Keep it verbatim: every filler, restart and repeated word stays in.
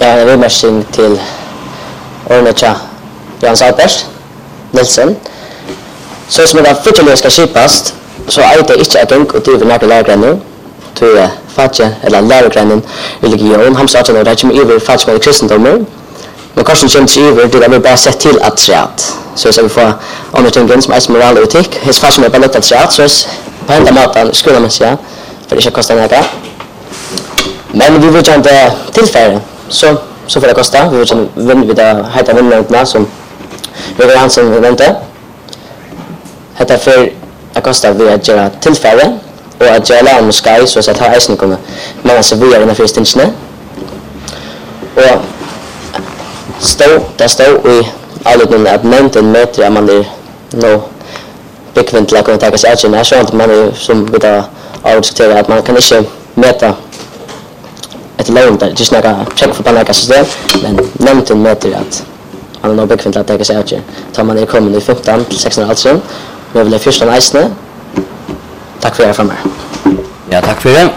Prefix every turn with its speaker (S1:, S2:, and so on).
S1: Ja, en viðmerking til Ornecha Jans Albert Nilsen. Så som det fortsatt skal skipast, så er det ikke en gang å drive nærke lærgrennen, tror jeg, fatje, eller lærgrennen, religion, han sa at det kommer over fatje med kristendommer, men kanskje kommer til over, det er vi bare sett til at treat. Så hvis vi får andre tingen som er moral og etikk, hvis fatje med bare litt at treat, så på enda måten skulle man si, for det ikke koster noe. Men vi vil gjerne tilfære, så så får det kosta. Vi vil vinne vid det heita vinnmøntene som Roger Hansen nevnte. Hetta for det kosta vi å gjøre tilfære, og at gjøre læreren med skai, så at her eisen kunne mange seg videre innenfor stinsene. Og stå, det stod i avlutningen at nevnten møter at man er nå byggvind til å kunne tenke seg avkjenne. Så at man er, som vi da har diskuteret, at man kan ikke møte ett lån där just några check för panaka system men nämnten mäter att man har nog bekvämt att ta sig ut. Tar man det kommer i femton till sexton alltså. Vi vill första nice. Tack för er framar.
S2: Ja, tack för det.